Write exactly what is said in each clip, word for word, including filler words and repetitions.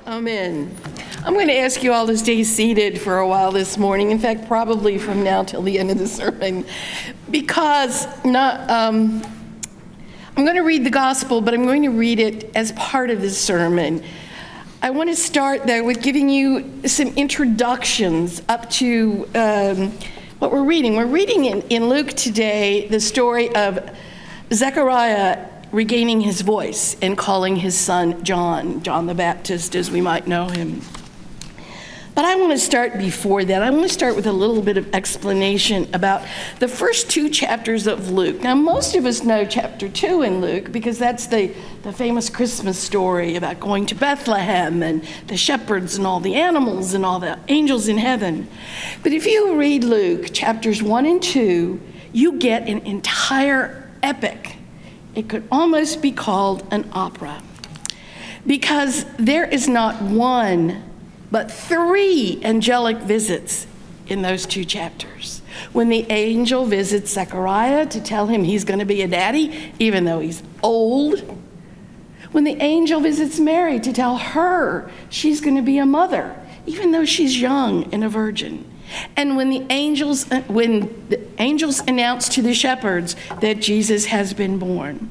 Amen. I'm going to ask you all to stay seated for a while this morning. In fact, probably from now till the end of the sermon, because not, um, I'm going to read the gospel, but I'm going to read it as part of the sermon. I want to start, though, with giving you some introductions up to um, what we're reading. We're reading in, in Luke today the story of Zechariah regaining his voice and calling his son John, John the Baptist, as we might know him. But I want to start before that. I want to start with a little bit of explanation about the first two chapters of Luke. Now, most of us know chapter two in Luke because that's the, the famous Christmas story about going to Bethlehem and the shepherds and all the animals and all the angels in heaven. But if you read Luke chapters one and two, you get an entire epic. It could almost be called an opera, because there is not one, but three angelic visits in those two chapters. When the angel visits Zechariah to tell him he's going to be a daddy, even though he's old. When the angel visits Mary to tell her she's going to be a mother, even though she's young and a virgin. And when the angels when the angels announce to the shepherds that Jesus has been born.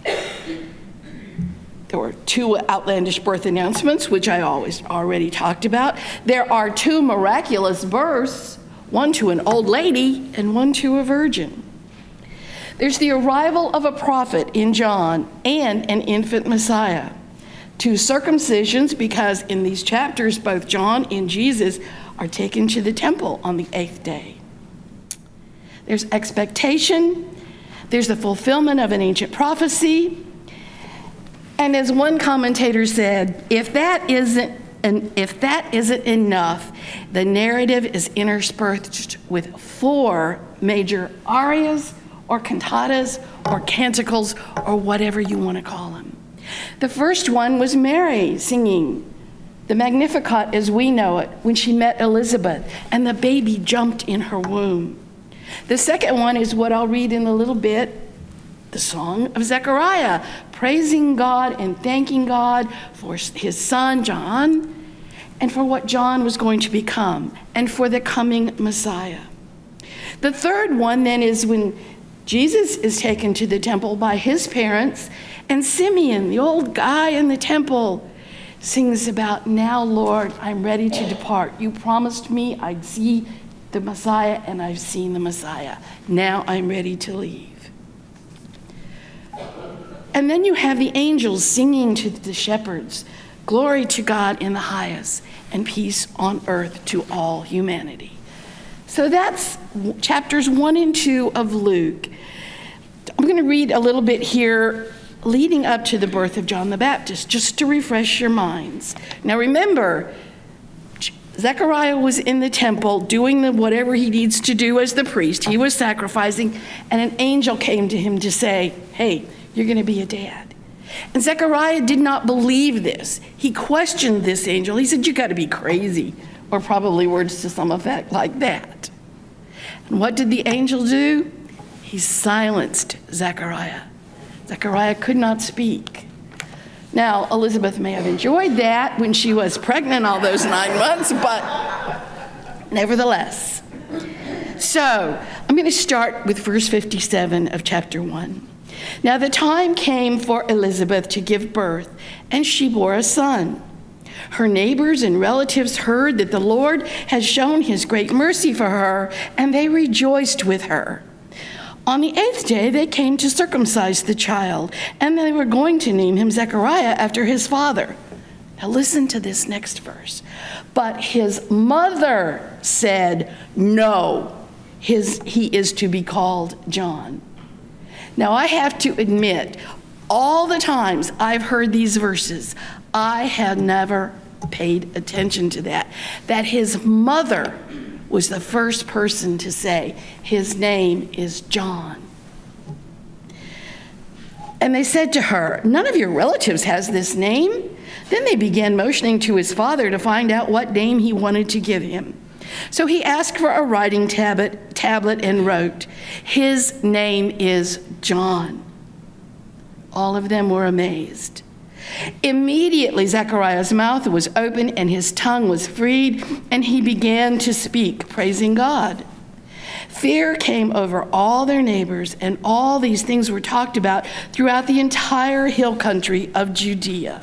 There were two outlandish birth announcements, which I always already talked about. There are two miraculous births, one to an old lady and one to a virgin. There's the arrival of a prophet in John and an infant Messiah. Two circumcisions, because in these chapters, both John and Jesus are taken to the temple on the eighth day. There's expectation. There's the fulfillment of an ancient prophecy. And as one commentator said, if that isn't and if that isn't enough, the narrative is interspersed with four major arias or cantatas or canticles or whatever you want to call them. The first one was Mary singing the Magnificat as we know it when she met Elizabeth and the baby jumped in her womb. The second one is what I'll read in a little bit, the song of Zechariah, praising God and thanking God for his son John and for what John was going to become and for the coming Messiah. The third one then is when Jesus is taken to the temple by his parents, and Simeon, the old guy in the temple, sings about, now, Lord, I'm ready to depart. You promised me I'd see the Messiah, and I've seen the Messiah. Now I'm ready to leave. And then you have the angels singing to the shepherds, glory to God in the highest, and peace on earth to all humanity. So that's chapters one and two of Luke. I'm going to read a little bit here leading up to the birth of John the Baptist, just to refresh your minds. Now remember, Zechariah was in the temple doing the, whatever he needs to do as the priest. He was sacrificing, and an angel came to him to say, hey, you're going to be a dad. And Zechariah did not believe this. He questioned this angel. He said, you got to be crazy, or probably words to some effect like that. And what did the angel do? He silenced Zechariah. Zechariah could not speak. Now, Elizabeth may have enjoyed that when she was pregnant all those nine months, but nevertheless. So, I'm going to start with verse fifty-seven of chapter one. Now, the time came for Elizabeth to give birth, and she bore a son. Her neighbors and relatives heard that the Lord had shown his great mercy for her, and they rejoiced with her. On the eighth day, they came to circumcise the child, and they were going to name him Zechariah after his father. Now listen to this next verse. But his mother said, no, his, he is to be called John. Now I have to admit, all the times I've heard these verses, I have never paid attention to that, that his mother was the first person to say, his name is John. And they said to her, none of your relatives has this name. Then they began motioning to his father to find out what name he wanted to give him. So he asked for a writing tablet, tablet and wrote, his name is John. All of them were amazed. Immediately, Zechariah's mouth was open and his tongue was freed, and he began to speak, praising God. Fear came over all their neighbors, and all these things were talked about throughout the entire hill country of Judea.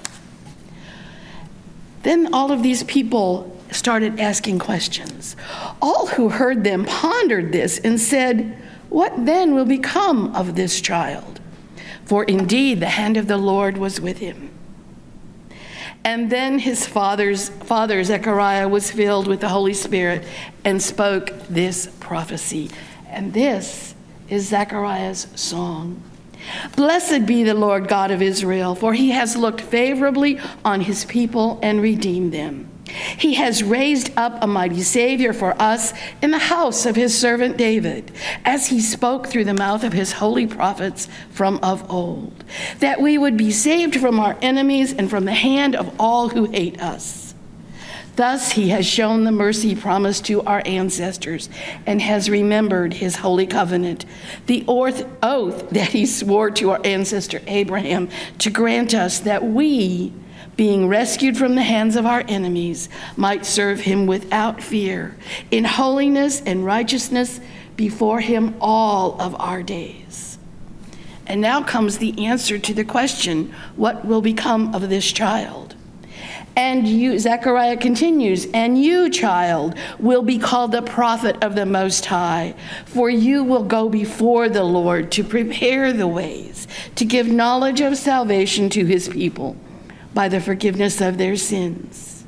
Then all of these people started asking questions. All who heard them pondered this and said, "What then will become of this child?" For indeed the hand of the Lord was with him. And then his father's father Zechariah was filled with the Holy Spirit and spoke this prophecy. And this is Zechariah's song. Blessed be the Lord God of Israel, for he has looked favorably on his people and redeemed them. He has raised up a mighty Savior for us in the house of his servant David, as he spoke through the mouth of his holy prophets from of old, that we would be saved from our enemies and from the hand of all who hate us. Thus he has shown the mercy promised to our ancestors and has remembered his holy covenant, the oath that he swore to our ancestor Abraham to grant us that we, being rescued from the hands of our enemies, might serve him without fear, in holiness and righteousness before him all of our days. And now comes the answer to the question, what will become of this child? And you, Zechariah continues, and you, child, will be called the prophet of the Most High, for you will go before the Lord to prepare the ways, to give knowledge of salvation to his people, by the forgiveness of their sins.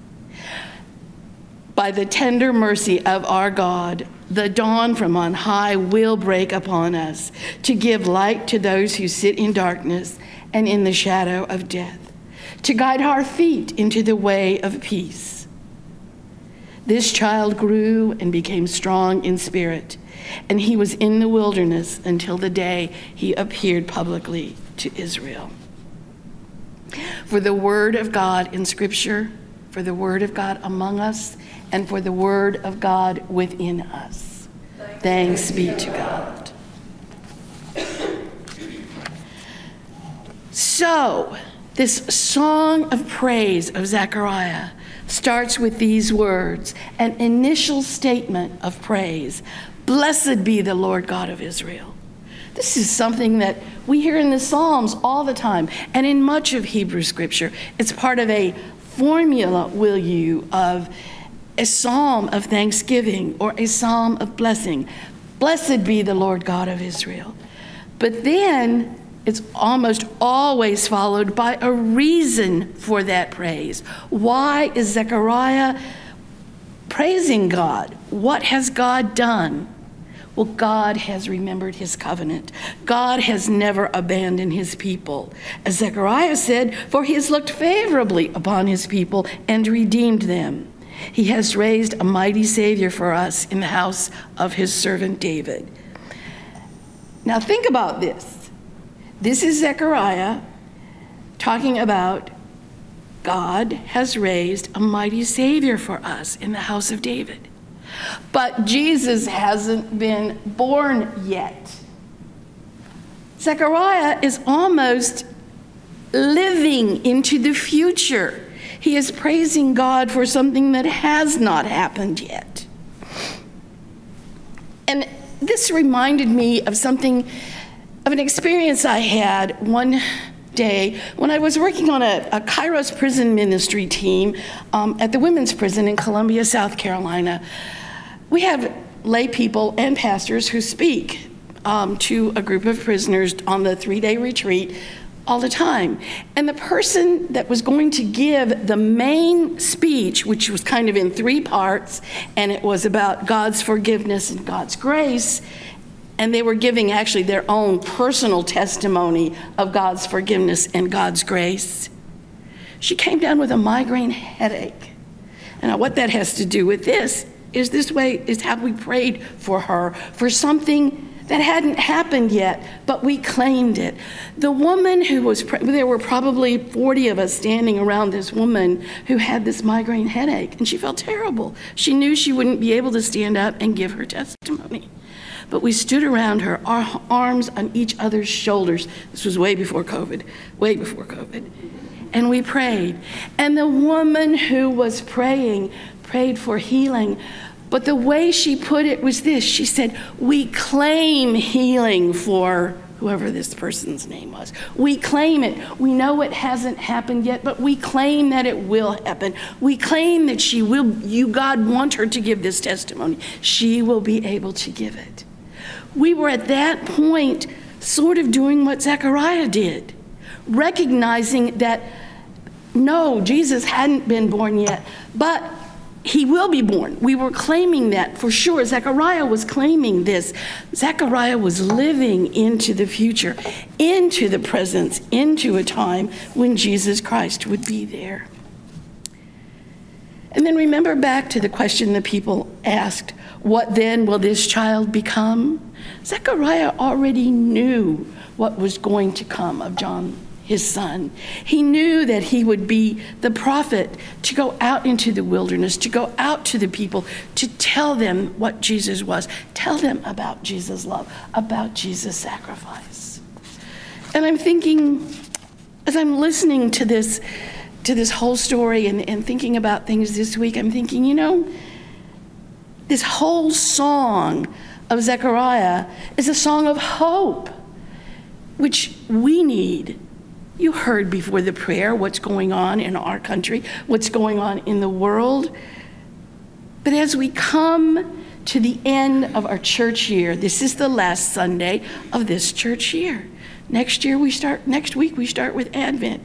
By the tender mercy of our God, the dawn from on high will break upon us to give light to those who sit in darkness and in the shadow of death, to guide our feet into the way of peace. This child grew and became strong in spirit, and he was in the wilderness until the day he appeared publicly to Israel. For the word of God in Scripture, for the word of God among us, and for the word of God within us. Thanks be to God. So, this song of praise of Zechariah starts with these words, an initial statement of praise. Blessed be the Lord God of Israel. This is something that we hear in the Psalms all the time, and in much of Hebrew Scripture. It's part of a formula, will you, of a psalm of thanksgiving or a psalm of blessing. Blessed be the Lord God of Israel. But then it's almost always followed by a reason for that praise. Why is Zechariah praising God? What has God done? Well, God has remembered his covenant. God has never abandoned his people. As Zechariah said, for he has looked favorably upon his people and redeemed them. He has raised a mighty Savior for us in the house of his servant David. Now think about this. This is Zechariah talking about God has raised a mighty Savior for us in the house of David. But Jesus hasn't been born yet. Zechariah is almost living into the future. He is praising God for something that has not happened yet. And this reminded me of something, of an experience I had one day when I was working on a, a Kairos prison ministry team um, at the women's prison in Columbia, South Carolina. We have lay people and pastors who speak um, to a group of prisoners on the three-day retreat all the time. And the person that was going to give the main speech, which was kind of in three parts, and it was about God's forgiveness and God's grace, and they were giving actually their own personal testimony of God's forgiveness and God's grace. She came down with a migraine headache. And what that has to do with this is this way is how we prayed for her, for something that hadn't happened yet, but we claimed it. The woman who was, there were probably forty of us standing around this woman who had this migraine headache, and she felt terrible. She knew she wouldn't be able to stand up and give her testimony. But we stood around her, our arms on each other's shoulders. This was way before COVID, way before COVID. and we prayed. And the woman who was praying prayed for healing. But the way she put it was this. She said, we claim healing for whoever this person's name was. We claim it. We know it hasn't happened yet, but we claim that it will happen. We claim that she will, you, God, want her to give this testimony. She will be able to give it. We were at that point sort of doing what Zechariah did, recognizing that, no, Jesus hadn't been born yet, but he will be born. We were claiming that for sure. Zechariah was claiming this. Zechariah was living into the future, into the presence, into a time when Jesus Christ would be there. And then remember back to the question the people asked, what then will this child become? Zechariah already knew what was going to come of John, his son. He knew that he would be the prophet to go out into the wilderness, to go out to the people, to tell them what Jesus was, tell them about Jesus' love, about Jesus' sacrifice. And I'm thinking, as I'm listening to this, to this whole story and, and thinking about things this week, I'm thinking, you know, this whole song of Zechariah is a song of hope, which we need. You heard before the prayer what's going on in our country, what's going on in the world. But as we come to the end of our church year, this is the last Sunday of this church year. Next year we start, next week we start with Advent.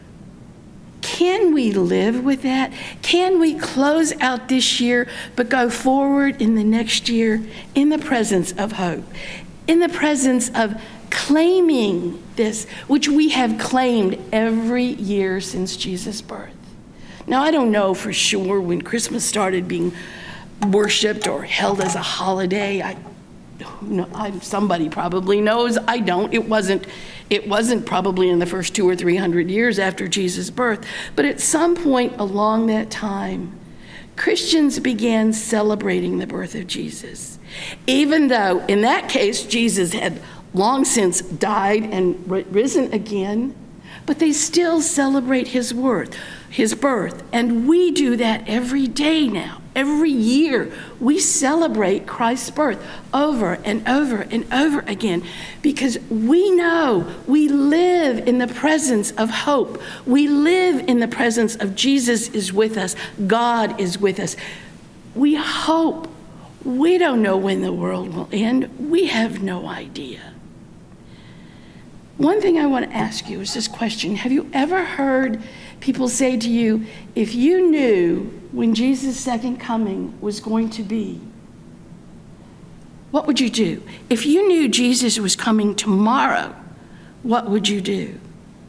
Can we live with that? Can we close out this year but go forward in the next year in the presence of hope, in the presence of claiming this, which we have claimed every year since Jesus' birth? Now, I don't know for sure when Christmas started being worshiped or held as a holiday. I, I, somebody probably knows. I don't. It wasn't. It wasn't probably in the first two or three hundred years after Jesus' birth. But at some point along that time, Christians began celebrating the birth of Jesus, even though in that case Jesus had long since died and risen again, but they still celebrate his worth, his birth. And we do that every day now. Every year we celebrate Christ's birth over and over and over again because we know we live in the presence of hope. We live in the presence of Jesus is with us. God is with us. We hope. We don't know when the world will end. We have no idea. One thing I want to ask you is this question. Have you ever heard people say to you, if you knew when Jesus' second coming was going to be, what would you do? If you knew Jesus was coming tomorrow, what would you do?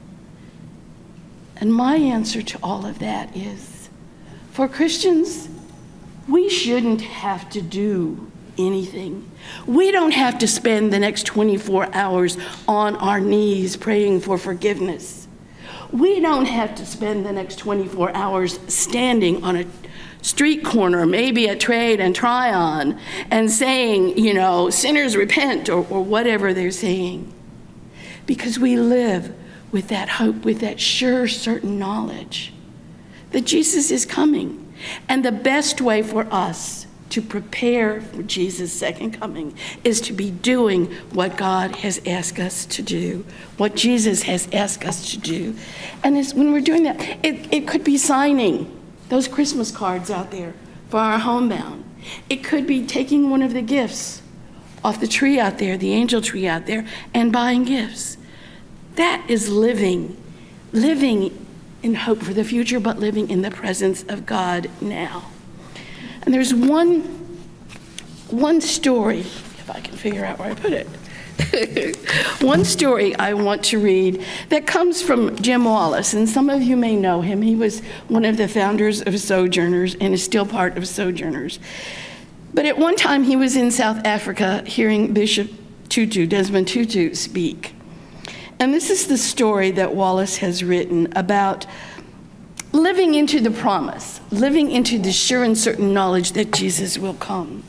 And my answer to all of that is, for Christians, we shouldn't have to do anything. We don't have to spend the next twenty-four hours on our knees praying for forgiveness. We don't have to spend the next twenty-four hours standing on a street corner, maybe at Trade and Tryon, and saying, you know, sinners repent, or, or whatever they're saying. Because we live with that hope, with that sure, certain knowledge that Jesus is coming. And the best way for us to prepare for Jesus' second coming is to be doing what God has asked us to do, what Jesus has asked us to do. And it's, when we're doing that, it, it could be signing those Christmas cards out there for our homebound. It could be taking one of the gifts off the tree out there, the angel tree out there, and buying gifts. That is living, living in hope for the future, but living in the presence of God now. And there's one, one story, if I can figure out where I put it, one story I want to read that comes from Jim Wallace, and some of you may know him. He was one of the founders of Sojourners and is still part of Sojourners. But at one time he was in South Africa hearing Bishop Tutu, Desmond Tutu, speak. And this is the story that Wallace has written about living into the promise, living into the sure and certain knowledge that Jesus will come.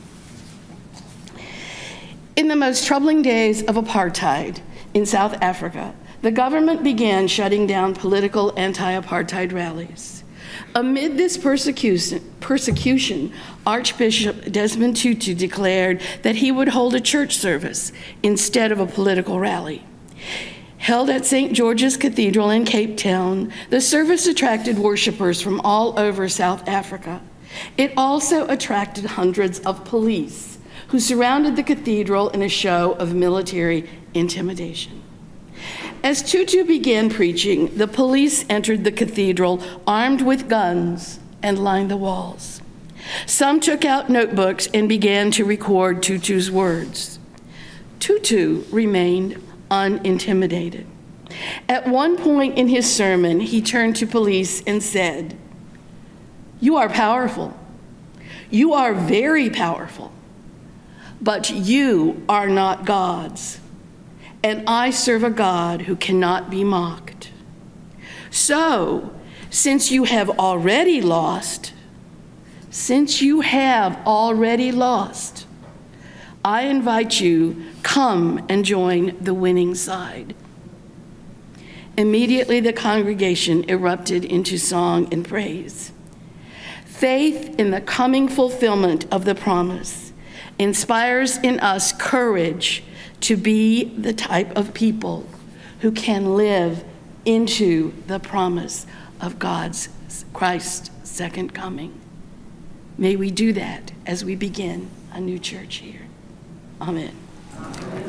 In the most troubling days of apartheid in South Africa, the government began shutting down political anti-apartheid rallies. Amid this persecution, persecution, Archbishop Desmond Tutu declared that he would hold a church service instead of a political rally. Held at Saint George's Cathedral in Cape Town, the service attracted worshipers from all over South Africa. It also attracted hundreds of police who surrounded the cathedral in a show of military intimidation. As Tutu began preaching, the police entered the cathedral armed with guns and lined the walls. Some took out notebooks and began to record Tutu's words. Tutu remained unintimidated. At one point in his sermon, he turned to police and said, "You are powerful. You are very powerful, but you are not gods. And I serve a God who cannot be mocked. So, since you have already lost, since you have already lost, I invite you, come and join the winning side." Immediately, the congregation erupted into song and praise. Faith in the coming fulfillment of the promise inspires in us courage to be the type of people who can live into the promise of God's Christ's second coming. May we do that as we begin a new church here. Amen.